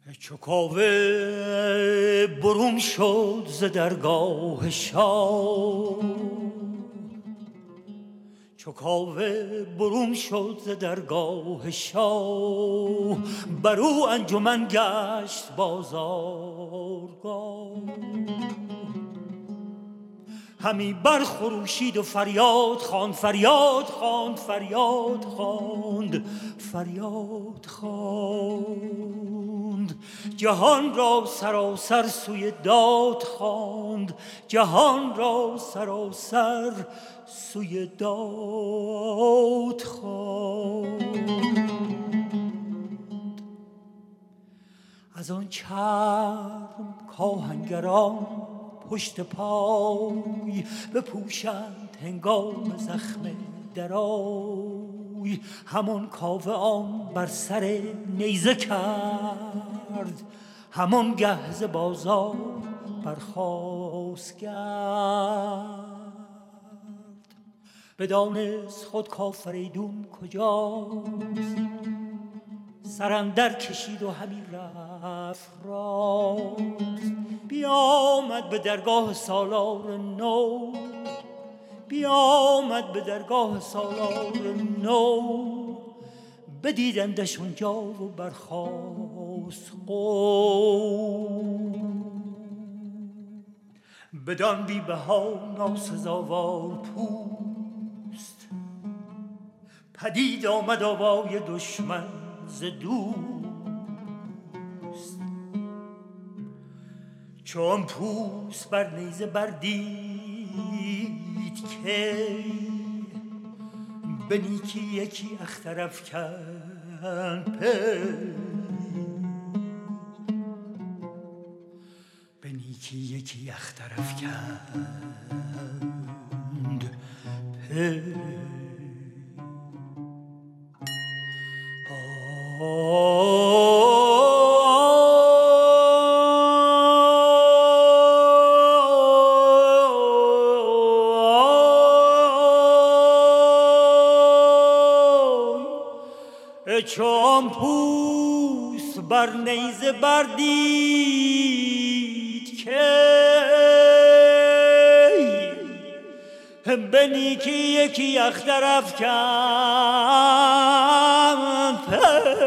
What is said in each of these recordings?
چو کاوه برون شد ز درگاه شاه، چو کاوه برون شد ز درگاه شاه، بر او انجمن گشت بازارگاه. همی برخروشید و فریاد خواند، فریاد خواند، فریاد خواند، فریاد خواند. جهان را سراسر سوی داد خواند، جهان را سراسر سوی داد خواند. از آن چرم کاهنگران پشت پای بپوشند هنگام زخم درای. همان کاوه آن بر سر نیزه کرد، همان گه ز بازار برخاست گرد. بدانست خود کافریدون کجاست، سراندر کشید و همی رفت راست. بیامد به درگاه سالار نو، بیامد به درگاه سالار نو. بدیدندش اونجا و برخاست قوم. بدان بی بها ناسزاوار پوست، پدید آمد آوای دشمن ز دوست. چون پوست بر نیزه بردید که، به نیکی یکی اختر افکند پی، به نیکی یکی اختر افکند پی. چون پوست بر نیزه بردید که، به نیکی یکی اختر افکند پی.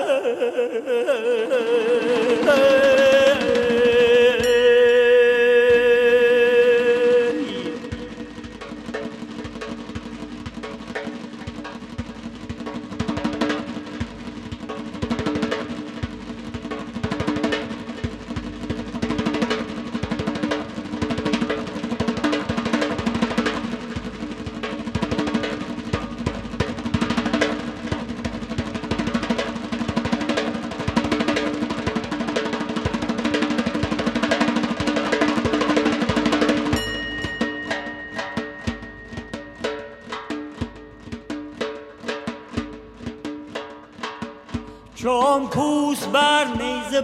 چون پوست بر نیزه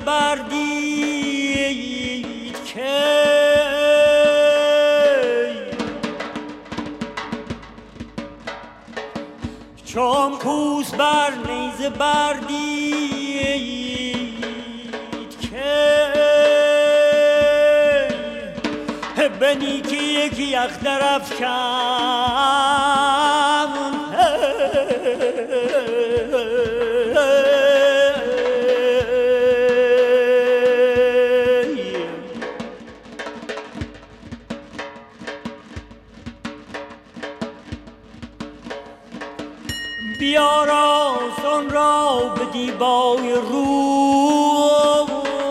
بردید که، چون پوست بر نیزه بردید که، به نیکی یکی اختر افکند بیاراست آن را به دیبای روم،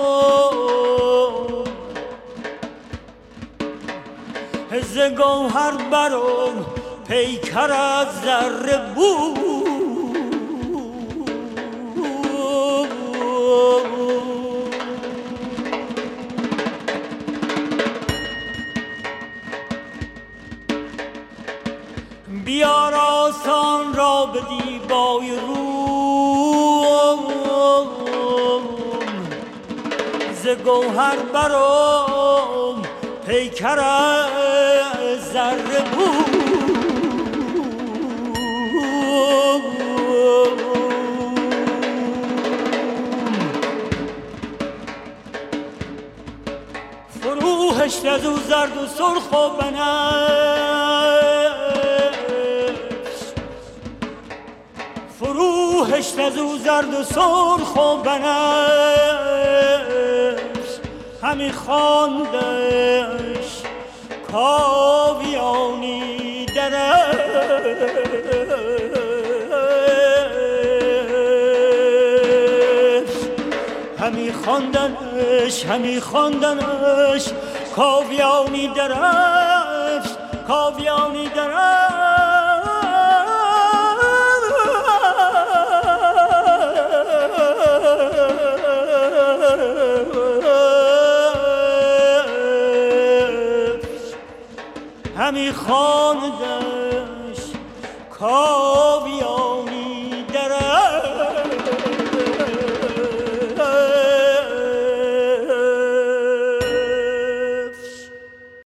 ز گوهر برون پیکر از زر بود. بیاراست آن را به دیبای روم، ز گوهر برون پیکر از زر بود. فروهشت از او زرد و سرخ و بنفش، فروهشت از او زرد و سرخ و بنفش، همی خواندش کاویانی درفش، همی خواندنش کاویانی درفش، کاویانی درفش. همی خواندش